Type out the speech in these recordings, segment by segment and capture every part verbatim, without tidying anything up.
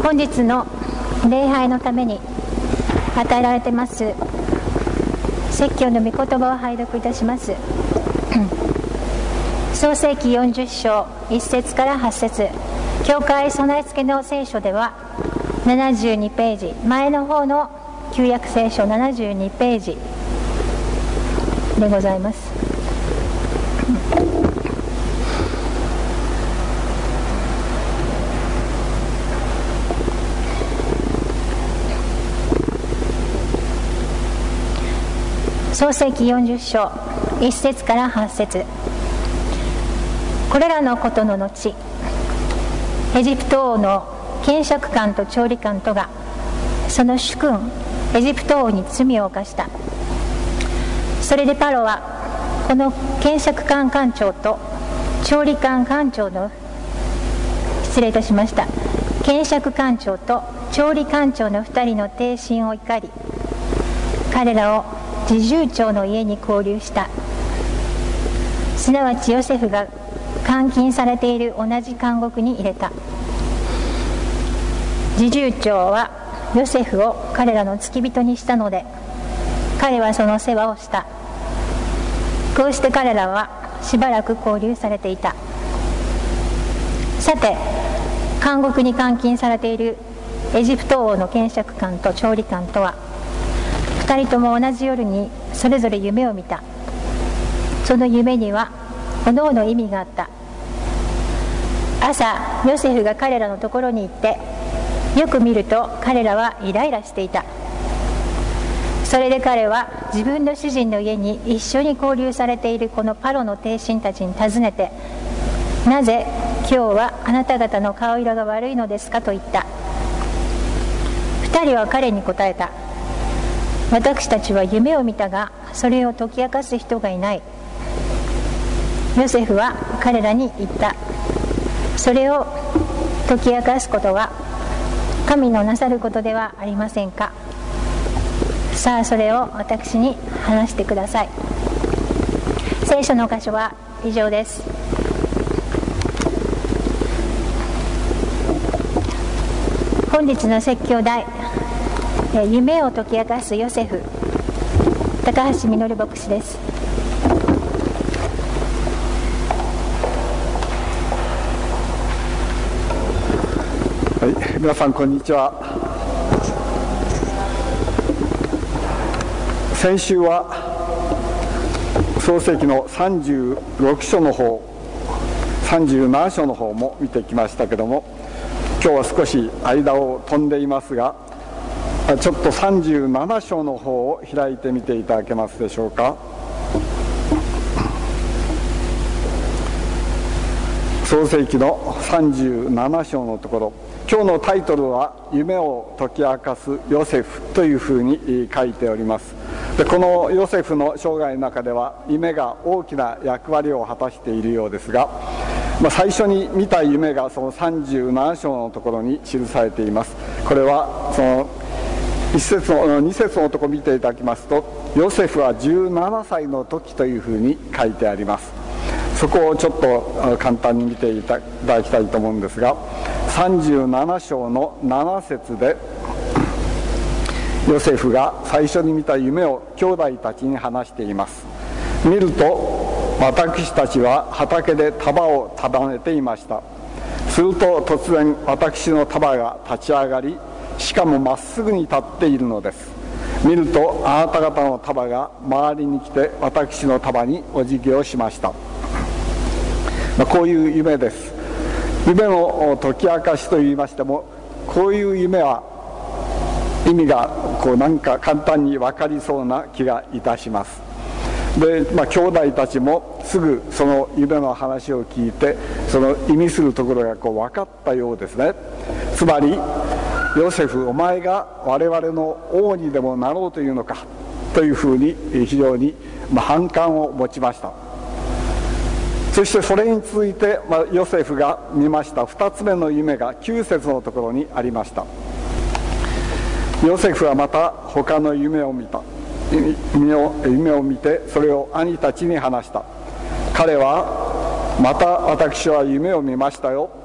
本日の礼拝のために与えられています説教の御言葉を拝読いたします。創世記よんじゅっ章いっ節からはち節、教会備え付けの聖書ではななじゅうにページ、前の方の旧約聖書ななじゅうにページでございます。創世記よんじゅっ章いっ節からはち節、これらのことの後、エジプト王の検釈官と調理官とがその主君エジプト王に罪を犯した。それでパロはこの検釈官官長と調理官官長の失礼いたしました検釈官長と調理官長の二人の帝臣を怒り、彼らを侍従長の家に拘留した。すなわちヨセフが監禁されている同じ監獄に入れた。侍従長はヨセフを彼らの付き人にしたので、彼はその世話をした。こうして彼らはしばらく拘留されていた。さて、監獄に監禁されているエジプト王の検釈官と調理官とは二人とも同じ夜にそれぞれ夢を見た。その夢にはおのおの意味があった。朝ヨセフが彼らのところに行って、よく見ると彼らはイライラしていた。それで彼は自分の主人の家に一緒に拘留されているこのパロの帝臣たちに尋ねて、なぜ今日はあなた方の顔色が悪いのですかと言った。二人は彼に答えた。私たちは夢を見たが、それを解き明かす人がいない。ヨセフは彼らに言った。それを解き明かすことは神のなさることではありませんか。さあそれを私に話してください。聖書の箇所は以上です。本日の説教題、夢を解き明かすヨセフ、高橋実牧師です。 はい、皆さんこんにちは。先週は創世記のさんじゅうろく章の方、さんじゅうなな章の方も見てきましたけども、今日は少し間を飛んでいますが、ちょっとさんじゅうなな章の方を開いてみていただけますでしょうか。創世記のさんじゅうなな章のところ、今日のタイトルは夢を解き明かすヨセフというふうに書いております。でこのヨセフの生涯の中では夢が大きな役割を果たしているようですが、まあ、最初に見た夢がそのさんじゅうなな章のところに記されています。これはその一節の二節のところを見ていただきますと、ヨセフはじゅうななさいの時というふうに書いてあります。そこをちょっと簡単に見ていただきたいと思うんですが、さんじゅうなな章のなな節でヨセフが最初に見た夢を兄弟たちに話しています。見ると私たちは畑で束を束ねていました。すると突然私の束が立ち上がり、しかもまっすぐに立っているのです。見るとあなた方の束が周りに来て私の束にお辞儀をしました。まあ、こういう夢です。夢の解き明かしといいましても、こういう夢は意味がこうなんか簡単に分かりそうな気がいたします。で、まあ、兄弟たちもすぐその夢の話を聞いて、その意味するところがこう分かったようですね。つまりヨセフ、お前が我々の王にでもなろうというのかというふうに非常に反感を持ちました。そしてそれに続いて、まあ、ヨセフが見ましたふたつめの夢がきゅう節のところにありました。ヨセフはまた他の夢を見た夢を、夢を見てそれを兄たちに話した。彼はまた私は夢を見ましたよ、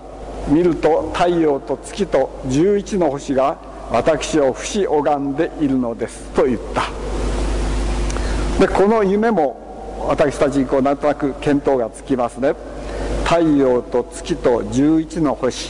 見ると太陽と月と十一の星が私を不死拝んでいるのですと言った。でこの夢も私たちにこうなんとなく見当がつきますね。太陽と月と十一の星、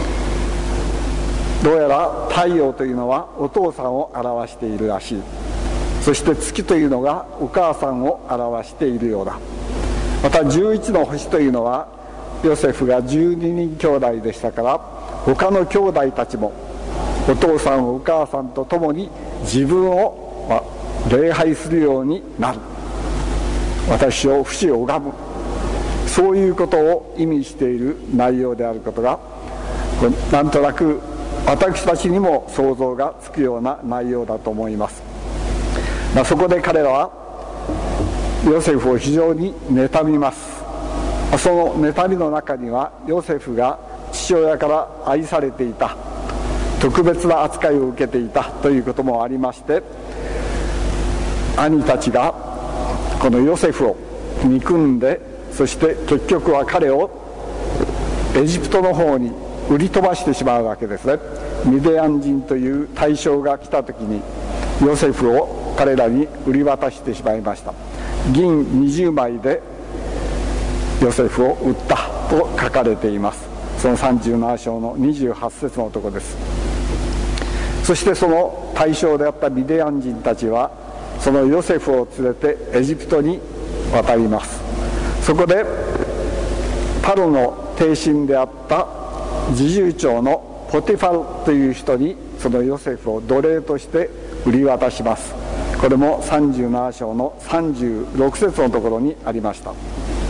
どうやら太陽というのはお父さんを表しているらしい。そして月というのがお母さんを表しているようだ。また十一の星というのはヨセフがじゅうににん兄弟でしたから、他の兄弟たちもお父さんお母さんと共に自分を、まあ、礼拝するようになる、私を不死を拝む、そういうことを意味している内容であることがなんとなく私たちにも想像がつくような内容だと思います。まあ、そこで彼らはヨセフを非常に妬みます。その妬みの中にはヨセフが父親から愛されていた、特別な扱いを受けていたということもありまして、兄たちがこのヨセフを憎んで、そして結局は彼をエジプトの方に売り飛ばしてしまうわけですね。ミディアン人という大将が来た時にヨセフを彼らに売り渡してしまいました。銀にじゅうまいでヨセフを売ったと書かれています。そのさんじゅうなな章のにじゅうはち節のところです。そしてその大将であったミディアン人たちはそのヨセフを連れてエジプトに渡ります。そこでパロの帝臣であった侍従長のポティファルという人にそのヨセフを奴隷として売り渡します。これもさんじゅうなな章のさんじゅうろく節のところにありました。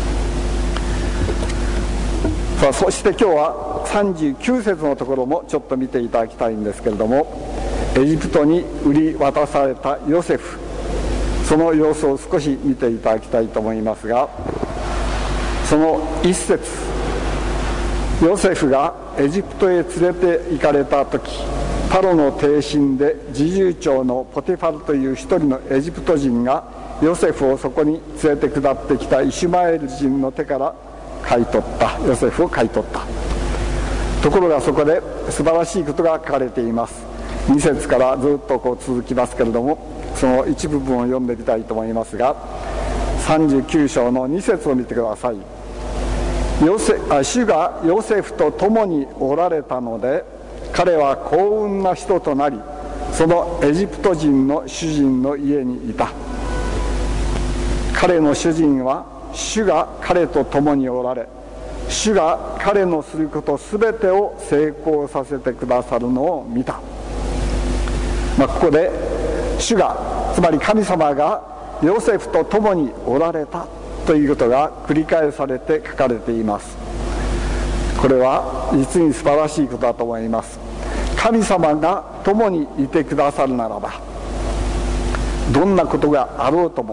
さあ、そして今日はさんじゅうきゅう節のところもちょっと見ていただきたいんですけれども、エジプトに売り渡されたヨセフ、その様子を少し見ていただきたいと思いますが、その一節、ヨセフがエジプトへ連れて行かれた時、パロの帝臣で侍従長のポティファルという一人のエジプト人がヨセフをそこに連れて下ってきたイシュマエル人の手から買い取った、ヨセフを買い取った。ところがそこで素晴らしいことが書かれています。に節からずっとこう続きますけれども、その一部分を読んでみたいと思いますが、さんじゅうきゅう章のに節を見てください。ヨセあ主がヨセフと共におられたので、彼は幸運な人となり、そのエジプト人の主人の家にいた。彼の主人は主が彼と共におられ、主が彼のすることすべてを成功させてくださるのを見た。まあ、ここで主が、つまり神様がヨセフと共におられたということが繰り返されて書かれています。これは実に素晴らしいことだと思います。神様が共にいてくださるならば、どんなことがあろうとも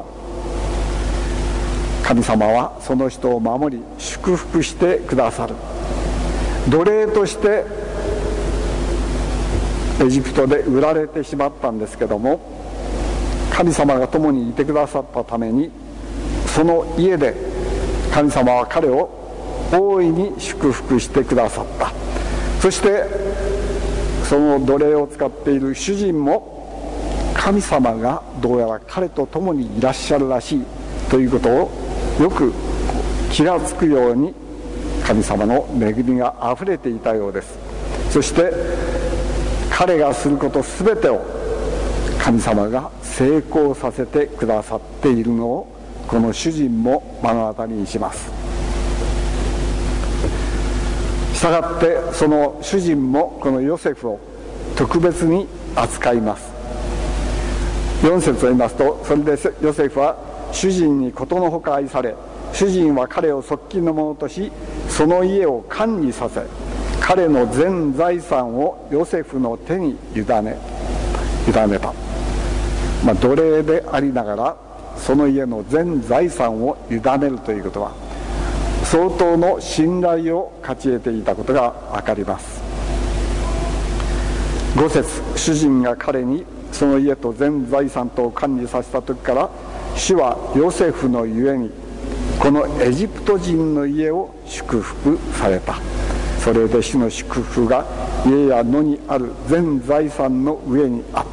神様はその人を守り祝福してくださる。奴隷としてエジプトで売られてしまったんですけども、神様が共にいてくださったために、その家で神様は彼を大いに祝福してくださった。そしてその奴隷を使っている主人も神様がどうやら彼と共にいらっしゃるらしいということをよく気がつくように、神様の恵みがあふれていたようです。そして彼がすることすべてを神様が成功させてくださっているのを、この主人も目の当たりにします。したがってその主人もこのヨセフを特別に扱います。よん節を言いますと、それでヨセフは主人にことのほか愛され、主人は彼を側近のものとし、その家を管理させ、彼の全財産をヨセフの手に委ね委ねた。まあ、奴隷でありながらその家の全財産を委ねるということは、相当の信頼を勝ち得ていたことが分かります。ご節、主人が彼にその家と全財産とを管理させた時から、主はヨセフのゆえにこのエジプト人の家を祝福された。 それで主の祝福が家や野にある全財産の上にあった。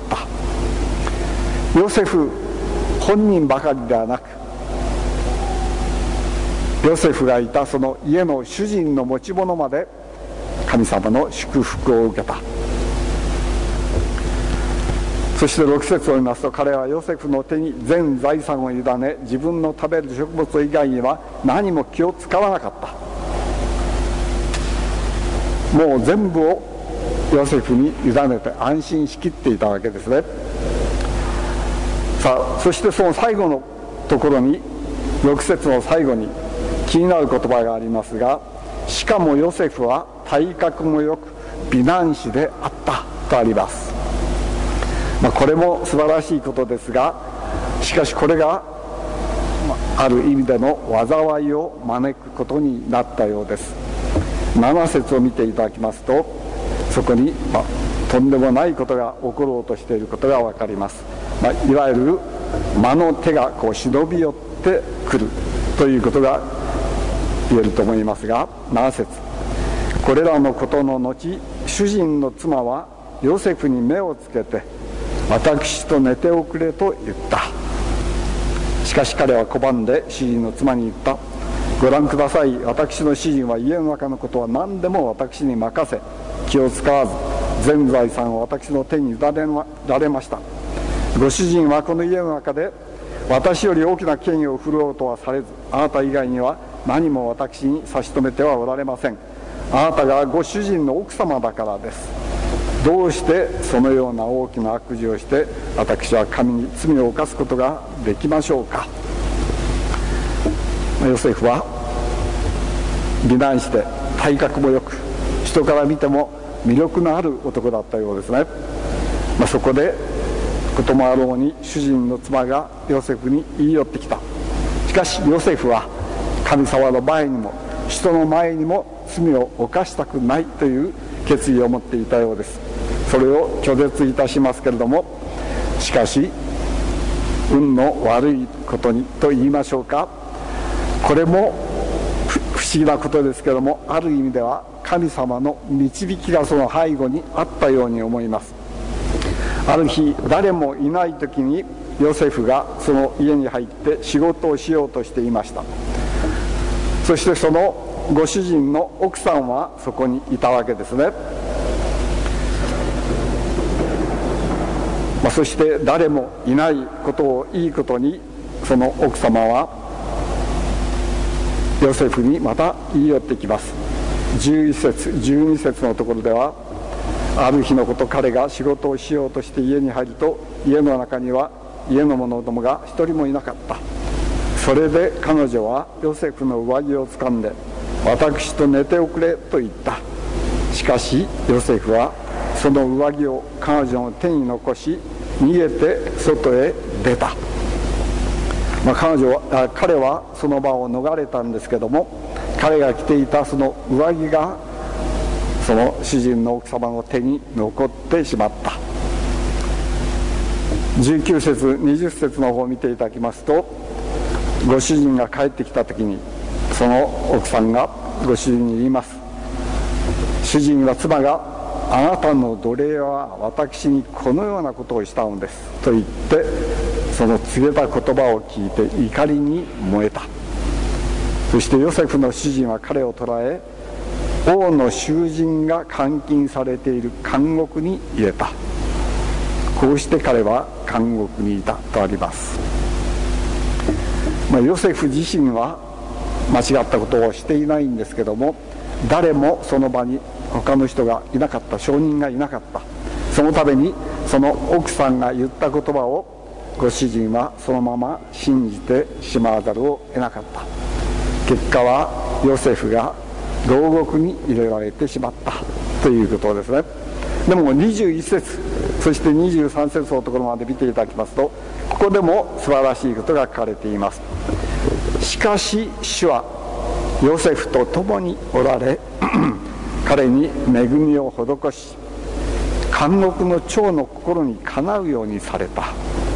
ヨセフ本人ばかりではなく、ヨセフがいたその家の主人の持ち物まで神様の祝福を受けた。そしてろく節を見ますと、彼はヨセフの手に全財産を委ね、自分の食べる食物以外には何も気を使わなかった。もう全部をヨセフに委ねて安心しきっていたわけですね。さあ、そしてその最後のところに、ろく節の最後に気になる言葉がありますが、しかもヨセフは体格もよく美男子であったとあります。まあ、これも素晴らしいことですが、しかしこれがある意味での災いを招くことになったようです。なな節を見ていただきますと、そこに、まあ、とんでもないことが起ころうとしていることが分かります。まあ、いわゆる魔の手がこう忍び寄ってくるということが言えると思いますが、なな節、これらのことの後、主人の妻はヨセフに目をつけて、私と寝ておくれと言った。しかし彼は拒んで主人の妻に言った。ご覧ください、私の主人は家の中のことは何でも私に任せ、気を使わず全財産を私の手に委ねられました。ご主人はこの家の中で私より大きな権威を振るおうとはされず、あなた以外には何も私に差し止めてはおられません。あなたがご主人の奥様だからです。どうしてそのような大きな悪事をして私は神に罪を犯すことができましょうか。ヨセフは美男子で体格もよく、人から見ても魅力のある男だったようですね。まあ、そこでこともあろうに主人の妻がヨセフに言い寄ってきた。しかしヨセフは神様の前にも人の前にも罪を犯したくないという決意を持っていたようです。それを拒絶いたしますけれども、しかし運の悪いことにと言いましょうか、これも不思議なことですけれども、ある意味では神様の導きがその背後にあったように思います。ある日、誰もいない時にヨセフがその家に入って仕事をしようとしていました。そしてそのご主人の奥さんはそこにいたわけですね。まあ、そして誰もいないことをいいことに、その奥様はヨセフにまた言い寄ってきます。じゅういち節じゅうに節のところでは、ある日のこと、彼が仕事をしようとして家に入ると、家の中には家の者どもが一人もいなかった。それで彼女はヨセフの上着をつかんで、私と寝ておくれと言った。しかしヨセフはその上着を彼女の手に残し、逃げて外へ出た。まあ、彼女は彼はその場を逃れたんですけども、彼が着ていたその上着がその主人の奥様の手に残ってしまった。じゅうきゅう節にじゅう節の方を見ていただきますと、ご主人が帰ってきた時にその奥さんがご主人に言います。主人は妻が、あなたの奴隷は私にこのようなことをしたのですと言って、その告げた言葉を聞いて怒りに燃えた。そしてヨセフの主人は彼を捕らえ、王の囚人が監禁されている監獄に入れた。こうして彼は監獄にいたとあります。まあ、ヨセフ自身は間違ったことをしていないんですけども、誰もその場に他の人がいなかった、証人がいなかった。そのためにその奥さんが言った言葉をご主人はそのまま信じてしまわざるを得なかった。結果はヨセフが牢獄に入れられてしまったということですね。でもにじゅういち節、そしてにじゅうさん節のところまで見ていただきますと、ここでも素晴らしいことが書かれています。しかし主はヨセフと共におられ彼に恵みを施し、監獄の長の心にかなうようにされた。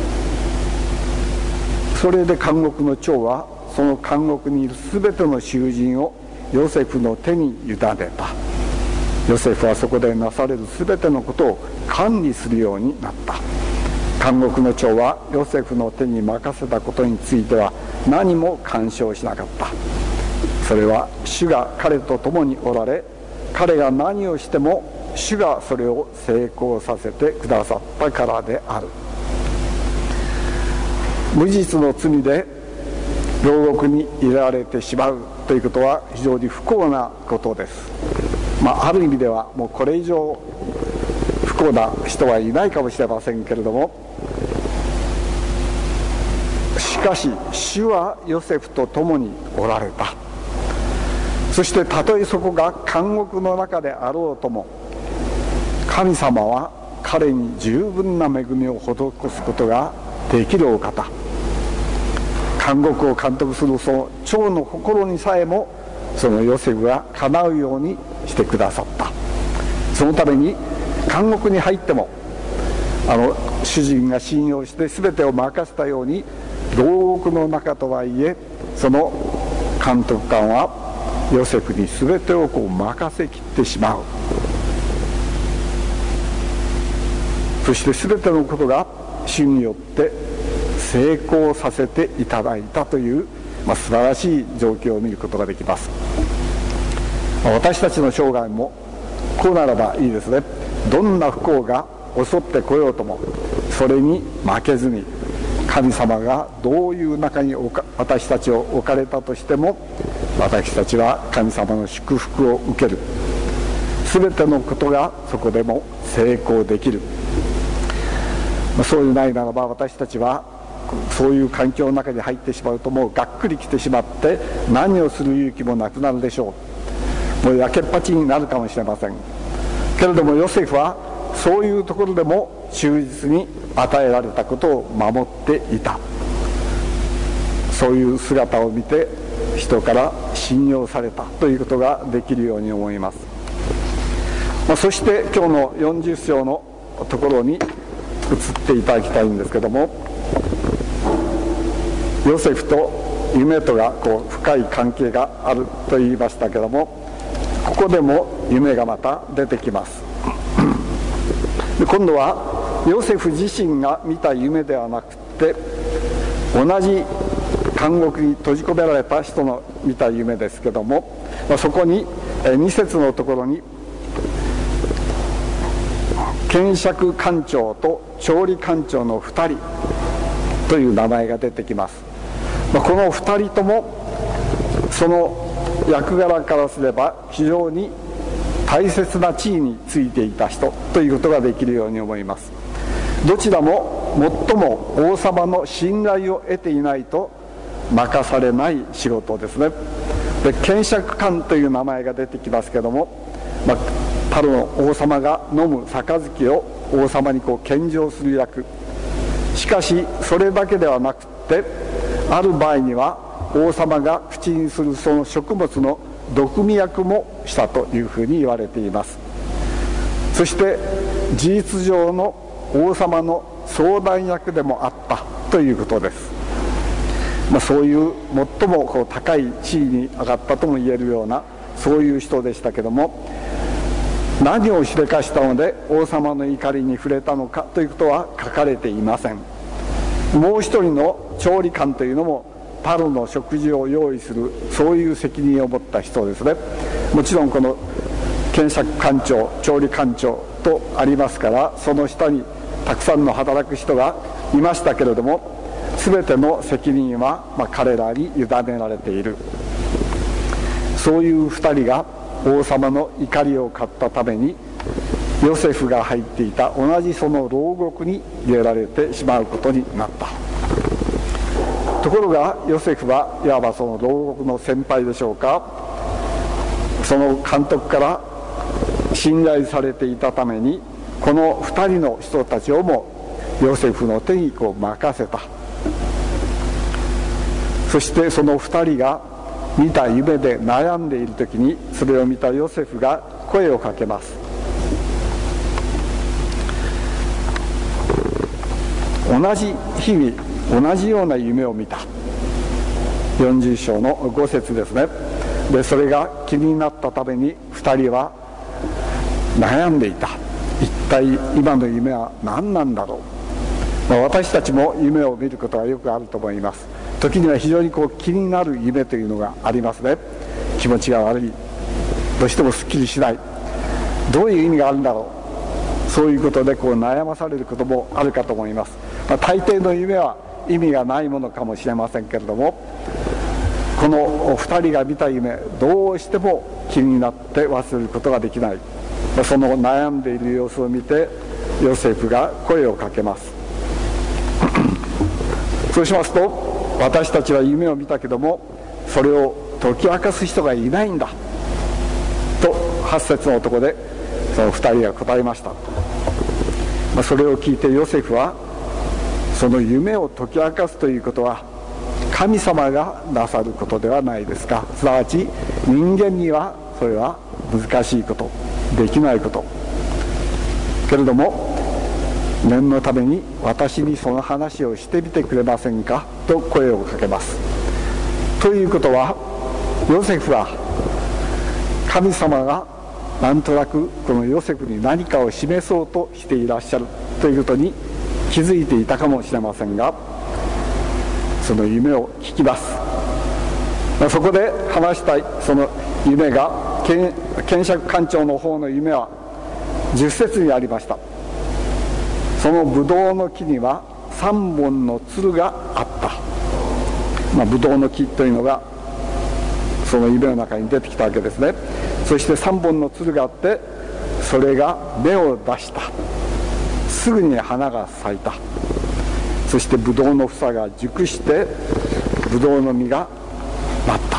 それで監獄の長はその監獄にいるすべての囚人をヨセフの手に委ねた。 ヨセフはそこでなされるすべてのことを管理するようになった。監獄の長はヨセフの手に任せたことについては何も干渉しなかった。それは主が彼と共におられ、彼が何をしても主がそれを成功させてくださったからである。無実の罪で牢獄に入れられてしまうということは非常に不幸なことです。まあ、ある意味ではもうこれ以上不幸な人はいないかもしれませんけれども、しかし主はヨセフと共におられた。そしてたとえそこが監獄の中であろうとも、神様は彼に十分な恵みを施すことができるお方。監獄を監督するその長の心にさえもそのヨセフが叶うようにしてくださった。そのために監獄に入ってもあの主人が信用して全てを任せたように、牢獄の中とはいえその監督官はヨセフに全てをこう任せきってしまう。そして全てのことが主によって成功させていただいたという、まあ、素晴らしい状況を見ることができます。私たちの生涯もこうならばいいですね。どんな不幸が襲ってこようともそれに負けずに、神様がどういう中に私たちを置かれたとしても、私たちは神様の祝福を受ける。全てのことがそこでも成功できる。そういうないならば私たちはそういう環境の中に入ってしまうと、もうがっくりきてしまって何をする勇気もなくなるでしょう。もうやけっぱちになるかもしれませんけれども、ヨセフはそういうところでも忠実に与えられたことを守っていた。そういう姿を見て人から信用されたということができるように思います。まあ、そして今日のよんじゅっ章のところに移っていただきたいんですけども、ヨセフと夢とがこう深い関係があると言いましたけども、ここでも夢がまた出てきます。で今度はヨセフ自身が見た夢ではなくて、同じ監獄に閉じ込められた人の見た夢ですけども、まあ、そこにに節のところに検釈官長と調理官長のふたりという名前が出てきます。まあ、このふたりともその役柄からすれば非常に大切な地位についていた人ということができるように思います。どちらも最も王様の信頼を得ていないと任されない仕事ですね。で検釈官という名前が出てきますけども、まあ、パロの王様が飲む杯を王様にこう献上する役。しかしそれだけではなくて、ある場合には王様が口にするその食物の毒味役もしたというふうに言われています。そして事実上の王様の相談役でもあったということです。まあ、そういう最もこう高い地位に上がったとも言えるようなそういう人でしたけども、何をしでかしたので王様の怒りに触れたのかということは書かれていません。もう一人の調理官というのもパロの食事を用意する、そういう責任を持った人ですね。もちろんこの検釈官長、調理官長とありますから、その下にたくさんの働く人がいましたけれども、全ての責任はまあ彼らに委ねられている。そういう二人が王様の怒りを買ったためにヨセフが入っていた同じその牢獄に入れられてしまうことになった。ところがヨセフはいわばその牢獄の先輩でしょうか、その監督から信頼されていたために、この二人の人たちをもヨセフの手にこう任せた。そしてその二人が見た夢で悩んでいる時に、それを見たヨセフが声をかけます。同じ日に同じような夢を見た。よんじゅう章のご節ですね。でそれが気になったために二人は悩んでいた。一体今の夢は何なんだろう。まあ、私たちも夢を見ることがよくあると思います。時には非常にこう気になる夢というのがありますね。気持ちが悪い、どうしてもすっきりしない、どういう意味があるんだろう、そういうことでこう悩まされることもあるかと思います。まあ、大抵の夢は意味がないものかもしれませんけれども、このふたりが見た夢、どうしても気になって忘れることができない。その悩んでいる様子を見てヨセフが声をかけますそうしますと、私たちは夢を見たけどもそれを解き明かす人がいないんだとはち節のところでそのふたりが答えました。まあ、それを聞いてヨセフは、その夢を解き明かすということは神様がなさることではないですか。すなわち人間にはそれは難しいこと、できないことけれども、念のために私にその話をしてみてくれませんかと声をかけます。ということは、ヨセフは神様がなんとなくこのヨセフに何かを示そうとしていらっしゃるということに気づいていたかもしれませんが、その夢を聞きます。そこで話したいその夢が、検釈官長の方の夢はじゅっ節にありました。そのブドウの木にはさんぼんのつるがあった。まあ、ブドウの木というのがその夢の中に出てきたわけですね。そしてさんぼんのつるがあって、それが芽を出した。すぐに花が咲いた。そしてブドウの房が熟してブドウの実がなった。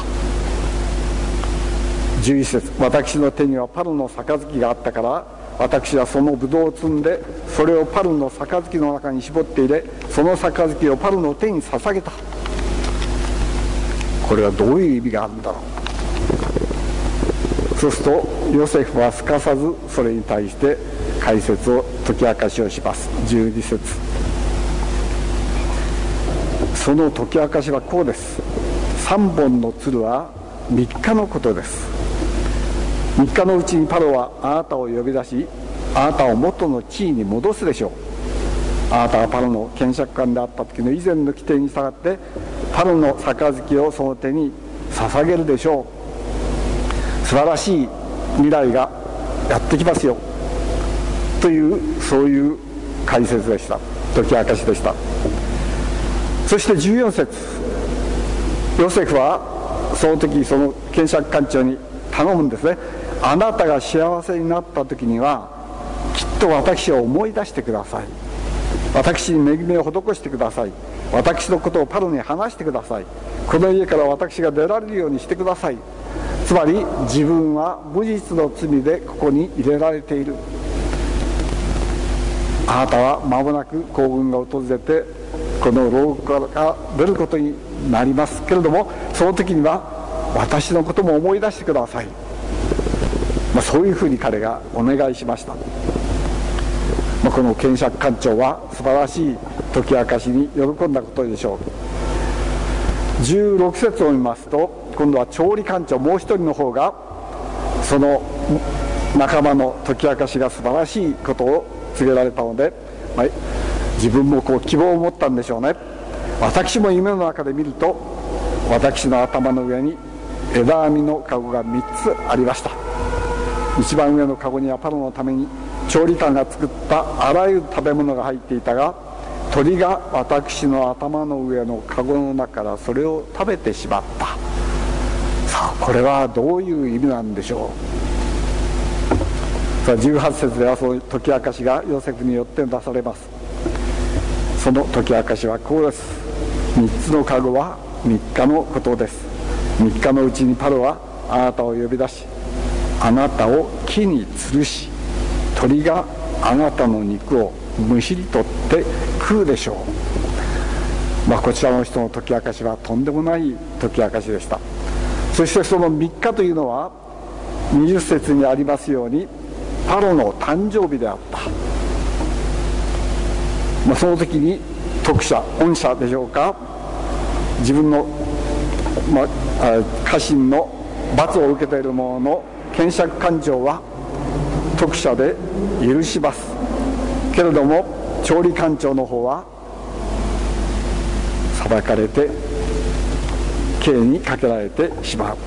じゅういち節、私の手にはパルの杯があったから私はそのブドウを摘んでそれをパルの杯の中に絞って入れ、その杯をパルの手に捧げた。これはどういう意味があるんだろう。そうするとヨセフはすかさずそれに対して解説を解き明かしをします。じゅうに節、その解き明かしはこうです。さんぼんのつるはみっかのことです。みっかのうちにパロはあなたを呼び出し、あなたを元の地位に戻すでしょう。あなたがパロの検釈官であった時の以前の規定に従ってパロの杯をその手に捧げるでしょう。素晴らしい未来がやってきますよという、そういう解説でした。解き明かしでした。そしてじゅうよん節、ヨセフはその時その検釈官長に頼むんですね。あなたが幸せになった時にはきっと私を思い出してください。私に恵みを施してください。私のことをパロに話してください。この家から私が出られるようにしてください。つまり自分は無実の罪でここに入れられている。あなたは間もなく幸運が訪れてこの牢獄から出ることになりますけれども、その時には私のことも思い出してください。まあ、そういうふうに彼がお願いしました。まあ、この検釈官長は素晴らしい解き明かしに喜んだことでしょう。じゅうろく節を見ますと、今度は調理官長もう一人の方がその仲間の解き明かしが素晴らしいことを告げられたので、まあ、自分もこう希望を持ったんでしょうね。私も夢の中で見ると私の頭の上に枝編みのカゴがみっつありました。一番上のカゴにはパロのために調理官が作ったあらゆる食べ物が入っていたが、鳥が私の頭の上のカゴの中からそれを食べてしまった。さあこれはどういう意味なんでしょう。さあじゅうはち節ではその解き明かしがヨセフによって出されます。その解き明かしはこうです。みっつのカゴはみっかのことです。みっかのうちにパロはあなたを呼び出し、あなたを木に吊るし、鳥があなたの肉をむしり取って食うでしょう。まあ、こちらの人の解き明かしはとんでもない解き明かしでした。そしてそのみっかというのはにじゅう節にありますようにパロの誕生日であった。まあ、その時に徳者恩者でしょうか、自分の、まあ、家臣の罰を受けている者の検釈官長は督者で許します。けれども調理官長の方は裁かれて刑にかけられてしま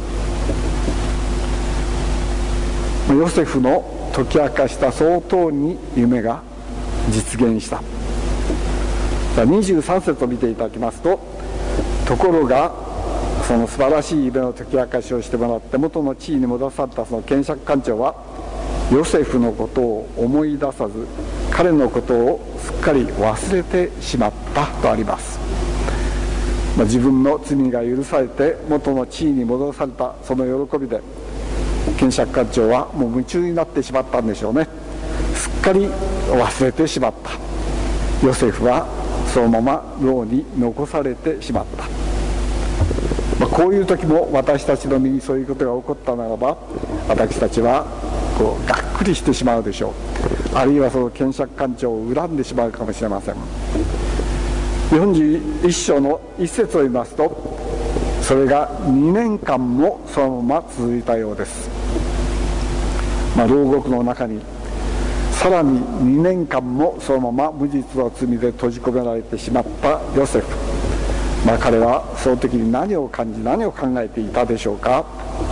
う。ヨセフの解き明かしたその通りに夢が実現した。にじゅうさん節を見ていただきますと、ところがその素晴らしい夢の解き明かしをしてもらって元の地位に戻されたその検釈官長はヨセフのことを思い出さず彼のことをすっかり忘れてしまったとあります。まあ、自分の罪が許されて元の地位に戻されたその喜びで検釈官長はもう夢中になってしまったんでしょうね。すっかり忘れてしまった。ヨセフはそのまま牢に残されてしまった。まあ、こういう時も私たちの身にそういうことが起こったならば私たちはこうがっくりしてしまうでしょう。あるいはその検釈官長を恨んでしまうかもしれません。よんじゅういっ章の一節を見ますとそれがにねんかんもそのまま続いたようです。まあ、牢獄の中にさらににねんかんもそのまま無実の罪で閉じ込められてしまったヨセフ。まあ、彼はその時に何を感じ何を考えていたでしょうか。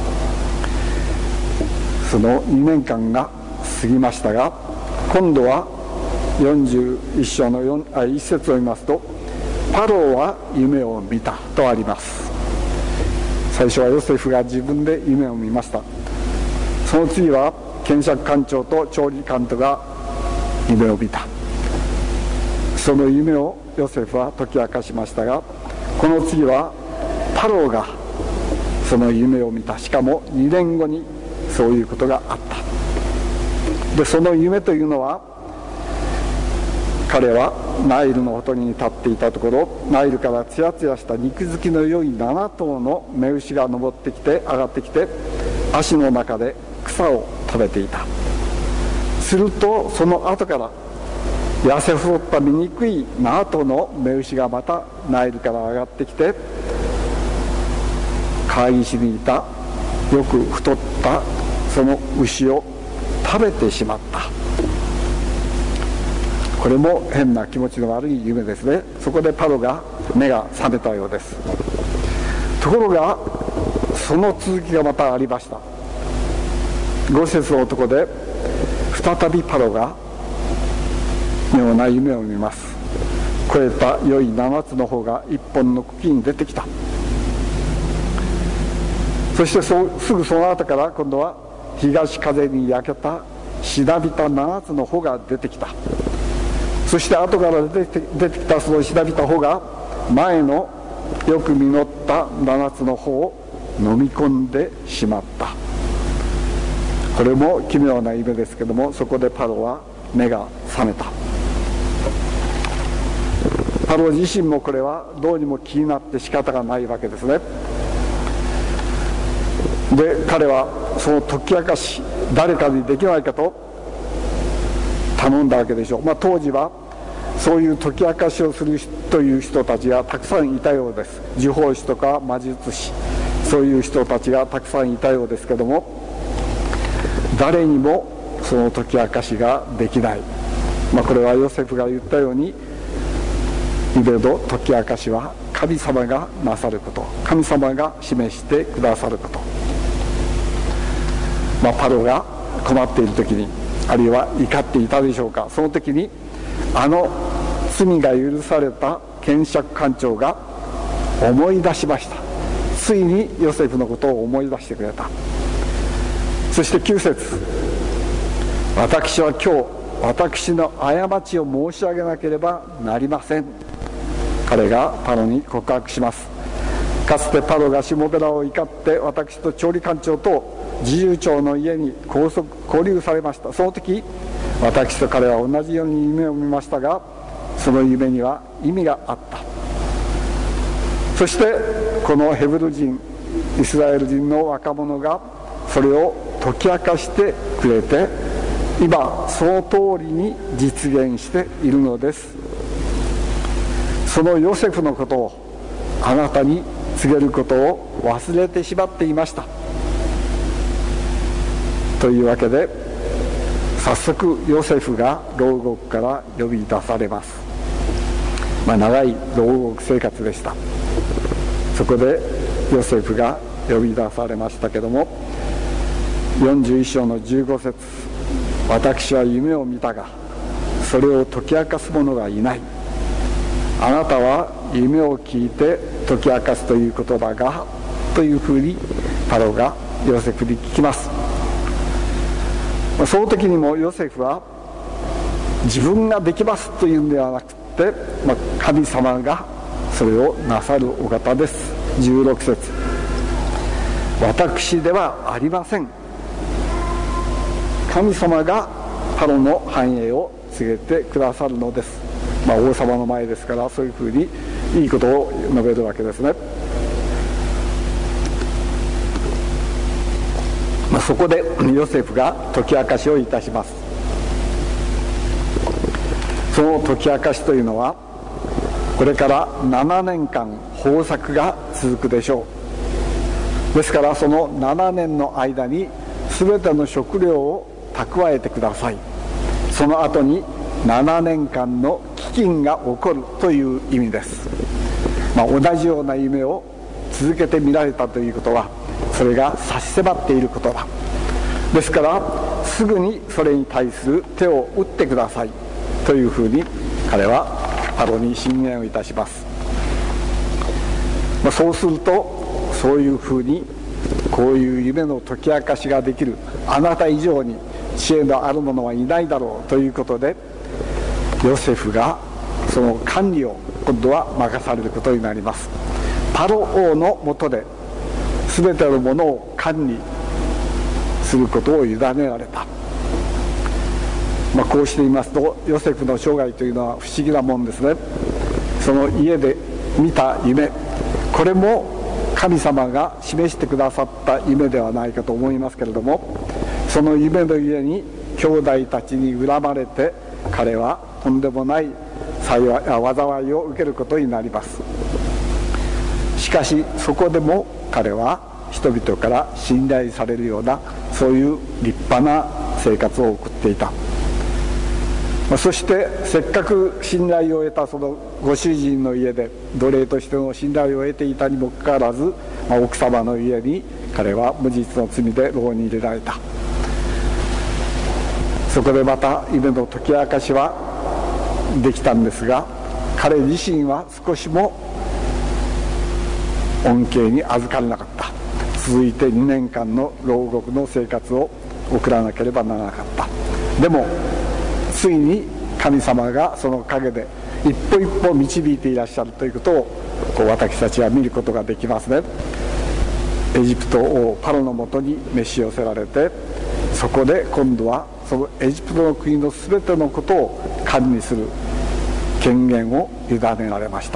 そのにねんかんが過ぎましたが今度はよんじゅういっ章のいち節を見ますとパローは夢を見たとあります。最初はヨセフが自分で夢を見ました。その次は検釈官長と調理官とが夢を見た。その夢をヨセフは解き明かしましたがこの次はパローがその夢を見た。しかもにねんごにそういうことがあった。でその夢というのは彼はナイルのほとりに立っていたところナイルからつやつやした肉付きの良いなな頭の雌牛が登ってきて上がってきて足の中で草を食べていた。するとその後から痩せ細った醜いなな頭の雌牛がまたナイルから上がってきて川岸にいたよく太ったその牛を食べてしまった。これも変な気持ちの悪い夢ですね。そこでパロが目が覚めたようです。ところがその続きがまたありました。ご節の男で再びパロが妙な夢を見ます。肥えた良い七つの方が一本の茎に出てきた。そしてそうすぐその後から今度は東風に焼けたしなびた七つの穂が出てきた。そして後から出て出てきたそのしなびた穂が前のよく実った七つの穂を飲み込んでしまった。これも奇妙な夢ですけどもそこでパロは目が覚めた。パロ自身もこれはどうにも気になって仕方がないわけですね。で彼はその解き明かし誰かにできないかと頼んだわけでしょう。まあ、当時はそういう解き明かしをするという人たちがたくさんいたようです。呪法師とか魔術師そういう人たちがたくさんいたようですけども誰にもその解き明かしができない。まあ、これはヨセフが言ったように夢の解き明かしは神様がなさること、神様が示してくださること。まあ、パロが困っている時にあるいは怒っていたでしょうか。その時にあの罪が許された検釈官長が思い出しました。ついにヨセフのことを思い出してくれた。そしてきゅう節、私は今日私の過ちを申し上げなければなりません。彼がパロに告白します。かつてパロがしもべらを怒って私と調理官長と侍従長の家に拘束拘留されました。その時私と彼は同じように夢を見ましたがその夢には意味があった。そしてこのヘブル人イスラエル人の若者がそれを解き明かしてくれて今その通りに実現しているのです。そのヨセフのことをあなたに告げることを忘れてしまっていましたというわけで早速ヨセフが牢獄から呼び出されます。まあ、長い牢獄生活でした。そこでヨセフが呼び出されましたけども、よんじゅういっ章のじゅうご節、私は夢を見たがそれを解き明かす者がいない。あなたは夢を聞いて解き明かすということだが、というふうにパロがヨセフに聞きます。その時にもヨセフは自分ができますというんではなくて、まあ、神様がそれをなさるお方です。じゅうろく節、私ではありません。神様がパロの繁栄を告げてくださるのです。まあ、王様の前ですから、そういうふうにいいことを述べるわけですね。まあ、そこでヨセフが解き明かしをいたします。その解き明かしというのは、これからななねんかん豊作が続くでしょう。ですからそのななねんの間に全ての食料を蓄えてください。その後にななねんかんの飢饉が起こるという意味です。まあ、同じような夢を続けて見られたということは、それが差し迫っていることだ。ですからすぐにそれに対する手を打ってくださいというふうに彼はパロに進言をいたします。まあ、そうするとそういうふうにこういう夢の解き明かしができるあなた以上に知恵のある者はいないだろうということで、ヨセフがその管理を今度は任されることになります。パロ王の下で全てのものを管理することを委ねられた。まあ、こうして言いますとヨセフの生涯というのは不思議なもんですね。その家で見た夢、これも神様が示してくださった夢ではないかと思いますけれども、その夢の家に兄弟たちに恨まれて彼はとんでもない災いを受けることになります。しかしそこでも彼は人々から信頼されるようなそういう立派な生活を送っていた。そしてせっかく信頼を得たそのご主人の家で奴隷としての信頼を得ていたにもかかわらず、まあ、奥様の家に彼は無実の罪で牢に入れられた。そこでまた夢の解き明かしはできたんですが、彼自身は少しも恩恵に預かれなかった。続いてにねんかんの牢獄の生活を送らなければならなかった。でもついに神様がその陰で一歩一歩導いていらっしゃるということをこう私たちは見ることができますね。エジプト王パロのもとに召し寄せられて、そこで今度はそのエジプトの国の全てのことを管理する権限を委ねられました。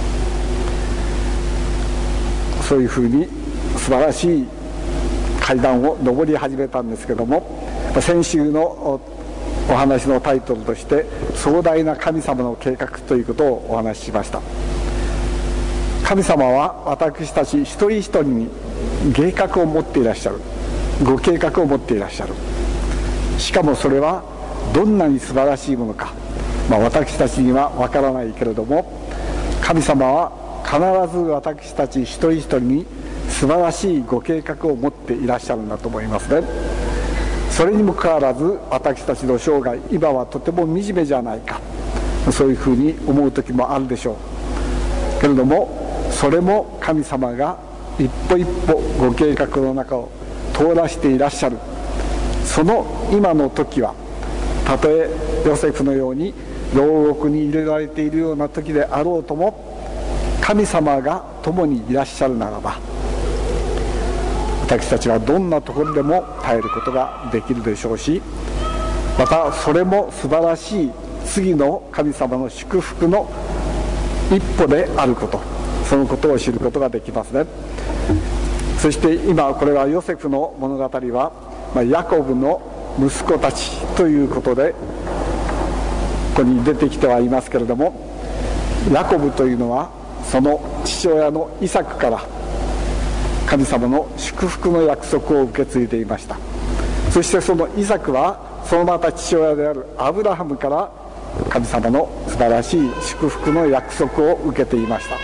そういうふうに素晴らしい階段を上り始めたんですけども、先週のお話のタイトルとして壮大な神様の計画ということをお話ししました。神様は私たち一人一人に計画を持っていらっしゃる、ご計画を持っていらっしゃる。しかもそれはどんなに素晴らしいものか、まあ、私たちにはわからないけれども、神様は必ず私たち一人一人に素晴らしいご計画を持っていらっしゃるんだと思いますね。それにもかかわらず私たちの生涯、今はとても惨めじゃないか、そういうふうに思う時もあるでしょうけれども、それも神様が一歩一歩ご計画の中を通らしていらっしゃる。その今の時はたとえヨセフのように牢獄に入れられているような時であろうとも、神様が共にいらっしゃるならば私たちはどんなところでも耐えることができるでしょうし、またそれも素晴らしい次の神様の祝福の一歩であること、そのことを知ることができますね。そして今これはヨセフの物語は、まあ、ヤコブの息子たちということでここに出てきてはいますけれども、ヤコブというのはその父親のイサクから神様の祝福の約束を受け継いでいました。そしてそのイサクはそのまた父親であるアブラハムから神様の素晴らしい祝福の約束を受けていました。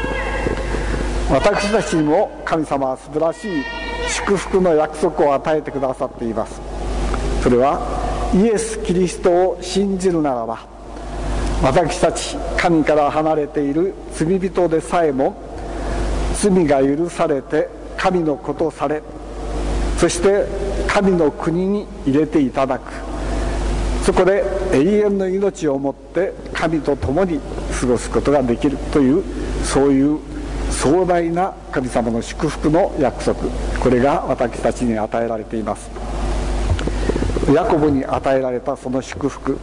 私たちにも神様は素晴らしい祝福の約束を与えてくださっています。それはイエス・キリストを信じるならば、私たち神から離れている罪人でさえも罪が許されて神の子とされ、そして神の国に入れていただく、そこで永遠の命をもって神と共に過ごすことができるという、そういう壮大な神様の祝福の約束、これが私たちに与えられています。ヤコブに与えられたその祝福、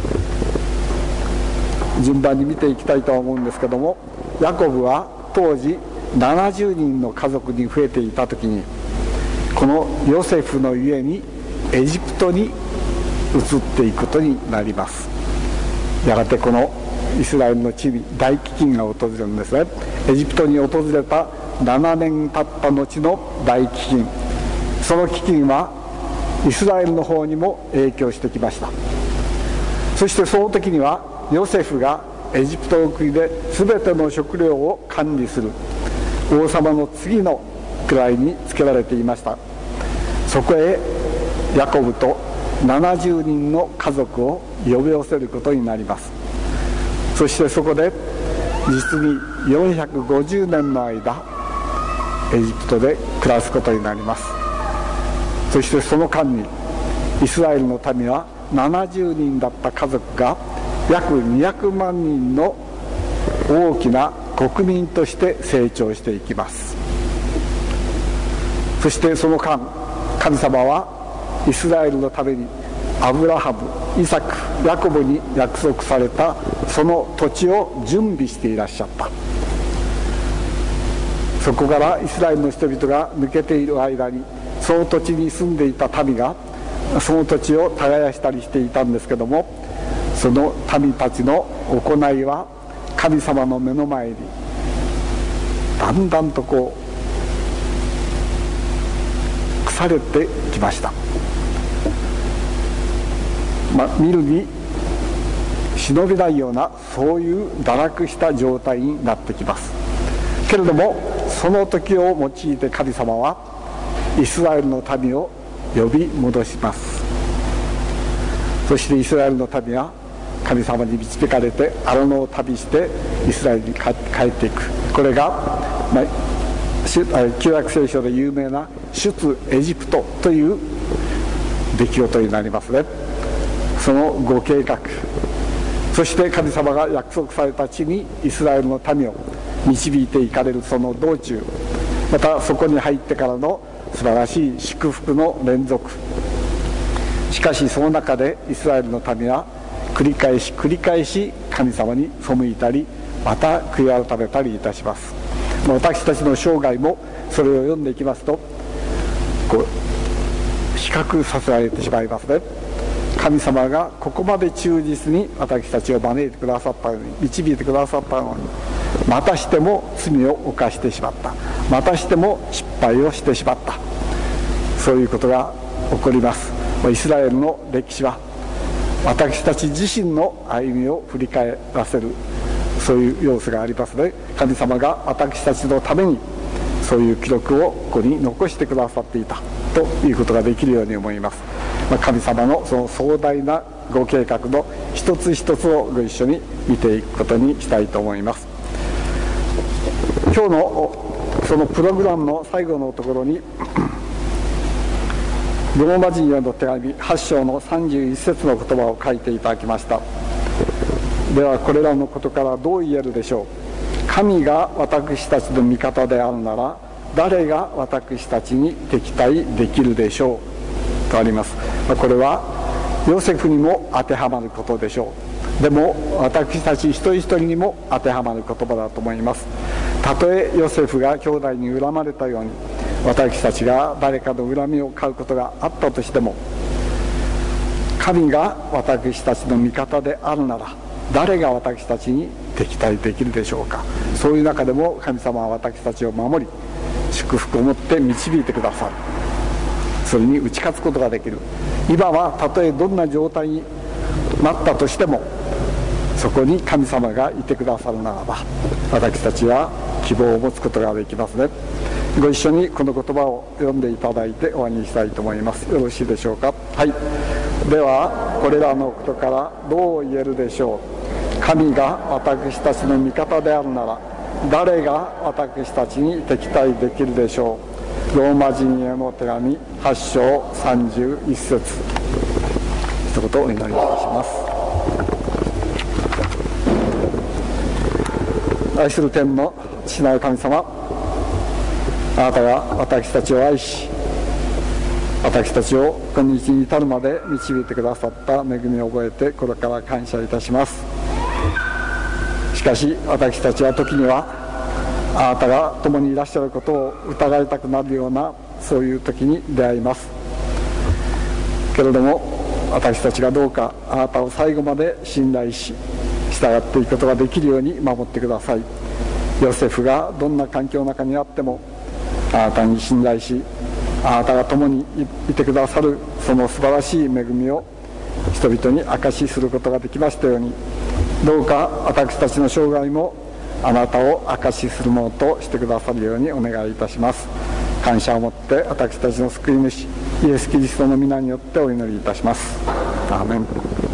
順番に見ていきたいと思うんですけども、ヤコブは当時ななじゅうにんの家族に増えていた時に、このヨセフの家にエジプトに移っていくことになります。やがてこのイスラエルの地に大飢饉が訪れるんですね。エジプトに訪れたななねん経った後の大飢饉、その飢饉はイスラエルの方にも影響してきました。そしてその時にはヨセフがエジプトの国で全ての食料を管理する王様の次の位につけられていました。そこへヤコブとななじゅうにんの家族を呼び寄せることになります。そしてそこで実によんひゃくごじゅうねんの間エジプトで暮らすことになります。そしてその間にイスラエルの民はななじゅうにんだった家族が約にひゃくまんにんの大きな国民として成長していきます。そしてその間、神様はイスラエルのためにアブラハム、イサク、ヤコブに約束されたその土地を準備していらっしゃった。そこからイスラエルの人々が抜けている間に、その土地に住んでいた民がその土地を耕したりしていたんですけども、その民たちの行いは神様の目の前にだんだんとこう腐れてきました。まあ、見るに忍びないような、そういう堕落した状態になってきますけれども、その時を用いて神様はイスラエルの民を呼び戻します。そしてイスラエルの民は神様に導かれてアラノを旅してイスラエルに帰っていく。これが、まあ、旧約聖書で有名な出エジプトという出来事になりますね。そのご計画、そして神様が約束された地にイスラエルの民を導いていかれるその道中、またそこに入ってからの素晴らしい祝福の連続。しかしその中でイスラエルの民は繰り返し繰り返し神様に背いたり、また悔い改めたりいたします。私たちの生涯もそれを読んでいきますと、こう比較させられてしまいますね。神様がここまで忠実に私たちを招いてくださったのに、導いてくださったのに、またしても罪を犯してしまった、またしても失敗をしてしまった、そういうことが起こります。イスラエルの歴史は私たち自身の歩みを振り返らせる、そういう要素がありますので、神様が私たちのためにそういう記録をここに残してくださっていたということができるように思います。まあ、神様のその壮大なご計画の一つ一つをご一緒に見ていくことにしたいと思います。今日のそのプログラムの最後のところにローマ人への手紙はち章のさんじゅういち節の言葉を書いていただきました。ではこれらのことからどう言えるでしょう。神が私たちの味方であるなら誰が私たちに敵対できるでしょうとあります。これはヨセフにも当てはまることでしょう。でも私たち一人一人にも当てはまる言葉だと思います。たとえヨセフが兄弟に恨まれたように、私たちが誰かの恨みを買うことがあったとしても、神が私たちの味方であるなら誰が私たちに敵対できるでしょうか。そういう中でも神様は私たちを守り祝福を持って導いてくださる。 それに打ち勝つことができる。今はたとえどんな状態になったとしても、そこに神様がいてくださるならば、私たちは希望を持つことができますね。ご一緒にこの言葉を読んでいただいて終わりにしたいと思います。よろしいでしょうか。はい。ではこれらのことからどう言えるでしょう。神が私たちの味方であるなら、誰が私たちに敵対できるでしょう。ローマ人への手紙はち章さんじゅういち節、一言お祈りいたします。愛する天の父なる神様、あなたが私たちを愛し、私たちを今日に至るまで導いてくださった恵みを覚えて心から感謝いたします。しかし私たちは時にはあなたが共にいらっしゃることを疑いたくなるような、そういう時に出会いますけれども、私たちがどうかあなたを最後まで信頼し従っていくことができるように守ってください。ヨセフがどんな環境の中にあってもあなたに信頼し、あなたが共にいてくださるその素晴らしい恵みを人々に証しすることができましたように、どうか私たちの生涯もあなたを証しするものとしてくださるようにお願いいたします。感謝を持って私たちの救い主イエス・キリストの皆によってお祈りいたします。アーメン。